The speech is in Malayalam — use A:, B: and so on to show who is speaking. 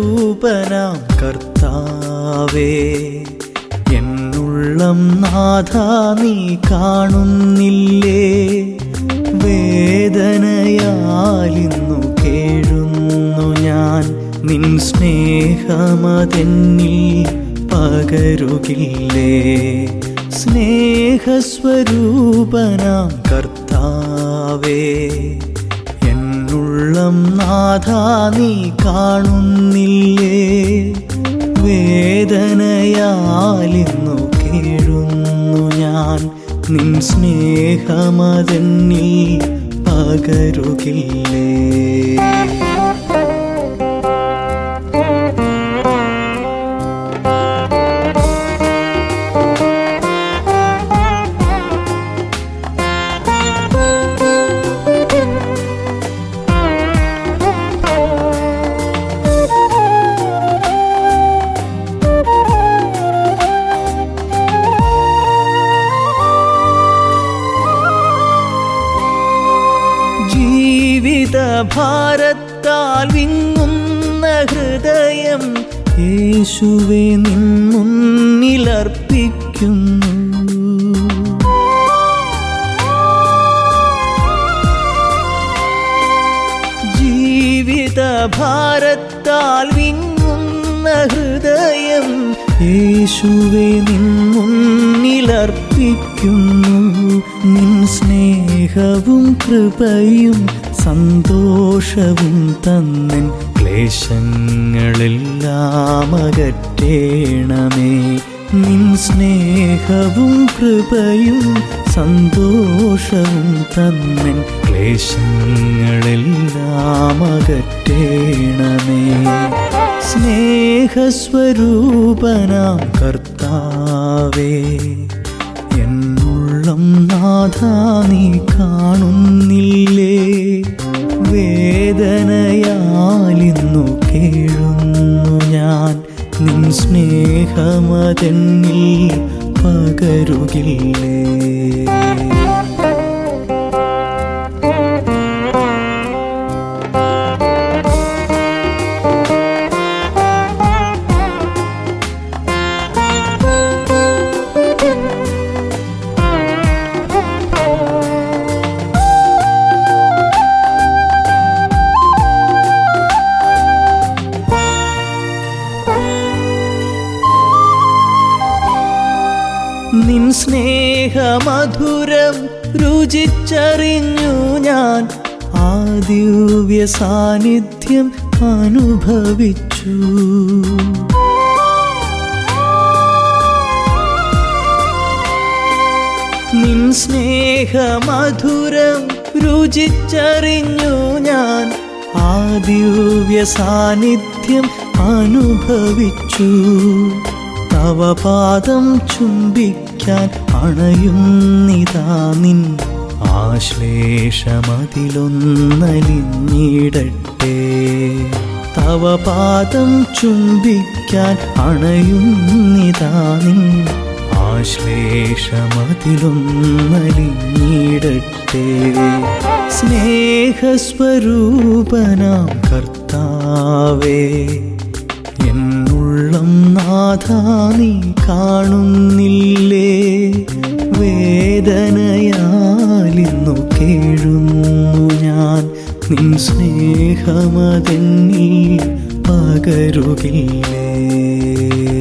A: സ്നേഹസ്വരൂപനാം കർത്താവേ, എന്നുള്ളം നാഥാ നീ കാണുന്നില്ലേ? വേദനയാലിന്നു കേഴുന്നു ഞാൻ, നിൻ സ്നേഹമതെന്നിൽ പകരുകില്ലേ? സ്നേഹസ്വരൂപനാം കർത്താവേ, എന്നുള്ളം നാഥാ നീ കാണുന്നില്ലേ? വേദനയാലിന്നു കേഴുന്നു ഞാൻ, നിൻ സ്നേഹമതെന്നിൽ പകരുകില്ലേ? ജീവിതഭാരത്താൽ വിങ്ങുന്ന ഹൃദയം യേശുവേ നിൻ മുന്നിലർപ്പിക്കുന്നു. ജീവിതഭാരത്താൽ വിങ്ങുന്ന ഹൃദയം യേശുവേ നിൻ മുന്നിലർപ്പിക്കുന്നു. നിൻ സ്നേഹവും കൃപയും സന്തോഷവും തന്നിൻ ക്ലേശങ്ങളെല്ലാം അകറ്റേണമേ. നിൻ സ്നേഹവും കൃപയും സന്തോഷവും തന്നിൻ ക്ലേശങ്ങളെല്ലാം അകറ്റേണമേ. സ്നേഹസ്വരൂപനാം കർത്താവേ, എന്നുള്ളം നാഥാ നീ കാണുന്നില്ലേ? വേദനയാലിന്നു കേഴുന്നു ഞാൻ, നിൻ സ്നേഹമതെന്നിൽ പകരുകില്ലേ? നിൻ സ്നേഹമധുരം രുചിച്ചറിഞ്ഞു ഞാൻ, ആ ദിവ്യ സാന്നിധ്യം അനുഭവിച്ചു. നിൻ സ്നേഹമധുരം രുചിച്ചറിഞ്ഞു ഞാൻ, ആ ദിവ്യ സാന്നിധ്യം അനുഭവിച്ചു. തവ പാദം ചുംബിക്കാൻ അണയുന്നിതാ നിൻ ആശ്ലേഷമതിലൊന്നലിഞ്ഞിടട്ടെ. തവ പാദം ചുംബിക്കാൻ അണയുന്നിതാ നിൻ ആശ്ലേഷമതിലൊന്നലിഞ്ഞിടട്ടെ. സ്നേഹസ്വരൂപനാം കർത്താവേ, എന്നുള്ളം നാഥാ നീ കാണുന്നില്ലേ? വേദനയാലിന്നു കേഴുന്നു ഞാൻ, നിൻ സ്നേഹമതെന്നിൽ പകരുകില്ലേ?